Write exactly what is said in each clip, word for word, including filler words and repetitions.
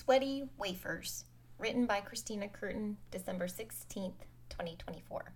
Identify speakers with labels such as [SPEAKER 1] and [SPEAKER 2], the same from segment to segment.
[SPEAKER 1] Sweaty Wafers, written by Christina Curtin, December sixteenth, twenty twenty-four.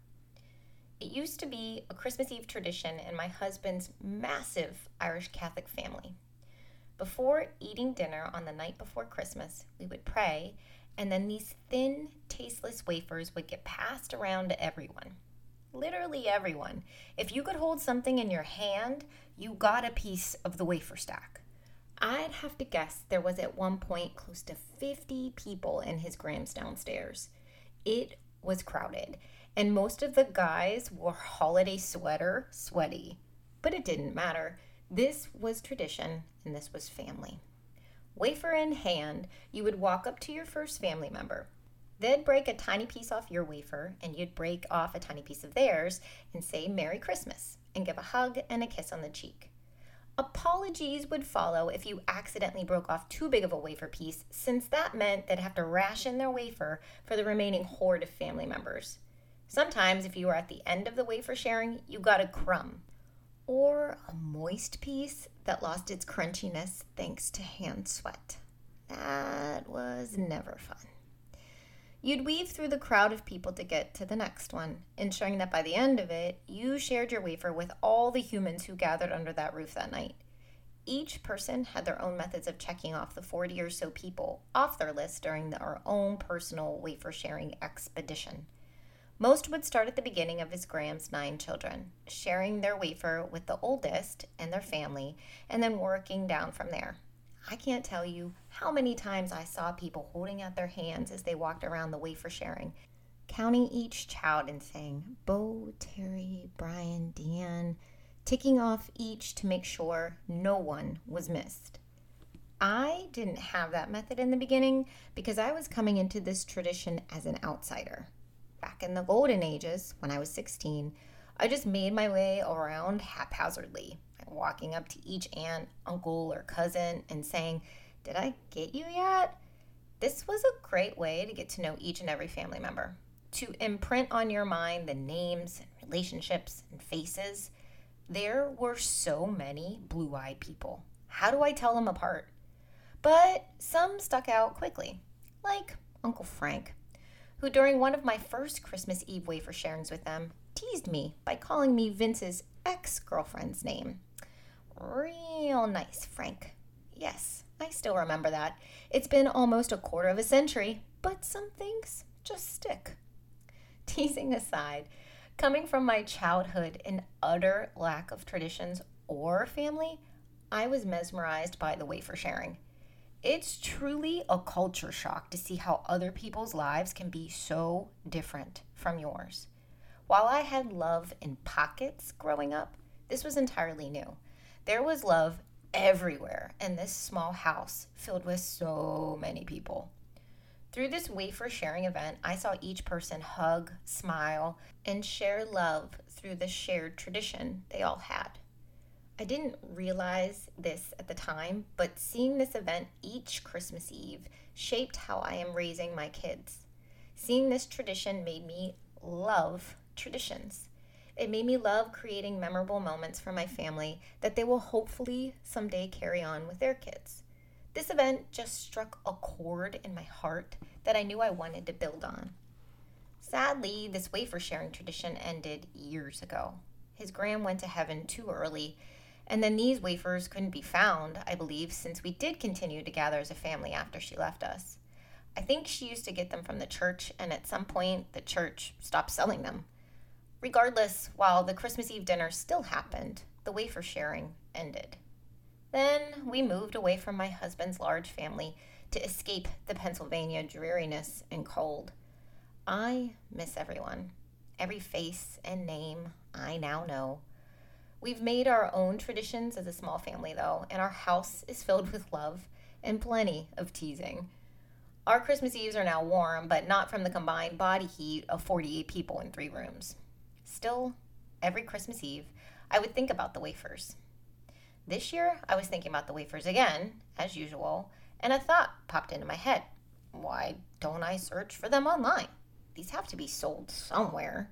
[SPEAKER 1] It used to be a Christmas Eve tradition in my husband's massive Irish Catholic family. Before eating dinner on the night before Christmas, we would pray, and then these thin, tasteless wafers would get passed around to everyone. Literally everyone. If you could hold something in your hand, you got a piece of the wafer stack. I'd have to guess there was at one point close to fifty people in his Grams downstairs. It was crowded, and most of the guys wore holiday sweater sweaty. But it didn't matter. This was tradition, and this was family. Wafer in hand, you would walk up to your first family member. They'd break a tiny piece off your wafer, and you'd break off a tiny piece of theirs and say Merry Christmas, and give a hug and a kiss on the cheek. Apologies would follow if you accidentally broke off too big of a wafer piece, since that meant they'd have to ration their wafer for the remaining horde of family members. Sometimes, if you were at the end of the wafer sharing, you got a crumb, or a moist piece that lost its crunchiness thanks to hand sweat. That was never fun. You'd weave through the crowd of people to get to the next one, ensuring that by the end of it, you shared your wafer with all the humans who gathered under that roof that night. Each person had their own methods of checking off the forty or so people off their list during their own personal wafer sharing expedition. Most would start at the beginning of his Grams' nine children, sharing their wafer with the oldest and their family, and then working down from there. I can't tell you how many times I saw people holding out their hands as they walked around the wafer sharing, counting each child and saying, Bo, Terry, Brian, Deanne, ticking off each to make sure no one was missed. I didn't have that method in the beginning because I was coming into this tradition as an outsider. Back in the golden ages, when I was sixteen, I just made my way around haphazardly, walking up to each aunt, uncle, or cousin and saying, did I get you yet? This was a great way to get to know each and every family member, to imprint on your mind the names and relationships and faces. There were so many blue-eyed people. How do I tell them apart? But some stuck out quickly, like Uncle Frank, who during one of my first Christmas Eve wafer sharings with them teased me by calling me Vince's ex-girlfriend's name. Real nice, Frank. Yes, I still remember that. It's been almost a quarter of a century, but some things just stick. Teasing aside, coming from my childhood in utter lack of traditions or family, I was mesmerized by the wafer sharing. It's truly a culture shock to see how other people's lives can be so different from yours. While I had love in pockets growing up, this was entirely new. There was love everywhere in this small house filled with so many people. Through this wafer sharing event, I saw each person hug, smile, and share love through the shared tradition they all had. I didn't realize this at the time, but seeing this event each Christmas Eve shaped how I am raising my kids. Seeing this tradition made me love traditions. It made me love creating memorable moments for my family that they will hopefully someday carry on with their kids. This event just struck a chord in my heart that I knew I wanted to build on. Sadly, this wafer sharing tradition ended years ago. His Gram went to heaven too early, and then these wafers couldn't be found, I believe, since we did continue to gather as a family after she left us. I think she used to get them from the church, and at some point, the church stopped selling them. Regardless, while the Christmas Eve dinner still happened, the wafer sharing ended. Then we moved away from my husband's large family to escape the Pennsylvania dreariness and cold. I miss everyone. Every face and name I now know. We've made our own traditions as a small family, though, and our house is filled with love and plenty of teasing. Our Christmas Eves are now warm, but not from the combined body heat of forty-eight people in three rooms. Still, every Christmas Eve, I would think about the wafers. This year, I was thinking about the wafers again, as usual, and a thought popped into my head. Why don't I search for them online? These have to be sold somewhere.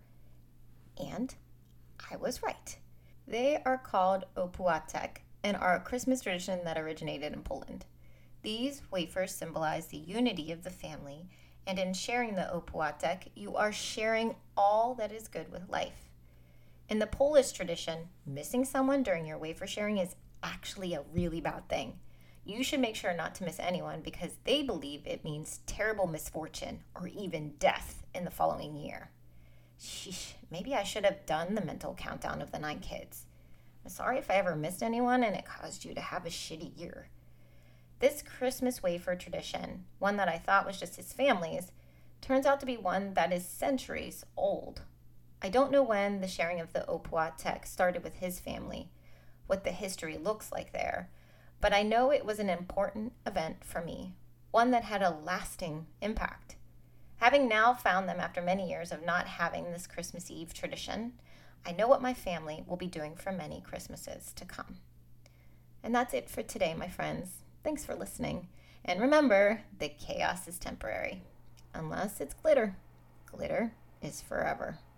[SPEAKER 1] And I was right. They are called opłatek and are a Christmas tradition that originated in Poland. These wafers symbolize the unity of the family, and in sharing the opłatek, you are sharing all that is good with life. In the Polish tradition, missing someone during your wafer sharing is actually a really bad thing. You should make sure not to miss anyone because they believe it means terrible misfortune or even death in the following year. Sheesh, maybe I should have done the mental countdown of the nine kids. I'm sorry if I ever missed anyone and it caused you to have a shitty year. This Christmas wafer tradition, one that I thought was just his family's, turns out to be one that is centuries old. I don't know when the sharing of the opłatek started with his family, what the history looks like there, but I know it was an important event for me, one that had a lasting impact. Having now found them after many years of not having this Christmas Eve tradition, I know what my family will be doing for many Christmases to come. And that's it for today, my friends. Thanks for listening. And remember, the chaos is temporary. Unless it's glitter. Glitter is forever.